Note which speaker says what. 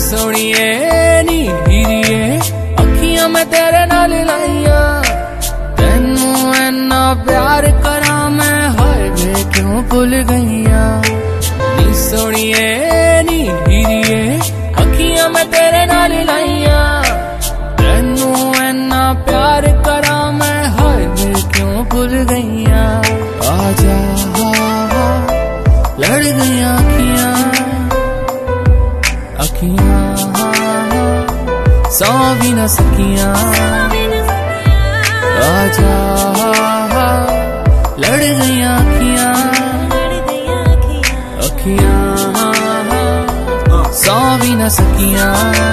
Speaker 1: सोनिए नी हीरिए अखियां मैं तेरे नाल लाइया तेनू इन्ना प्यार करा मैं हाय वे क्यों भुल गईया नी सोनिए नी हीरिए अखियां मैं तेरे नाल लाइया तेनू इन्ना प्यार करा मैं हाय वे क्यों भुल गईया आजा लड़ गईया अखियां सौ भी न सकियां आजा लड़ गईया अखियां सौ भी न सकियां।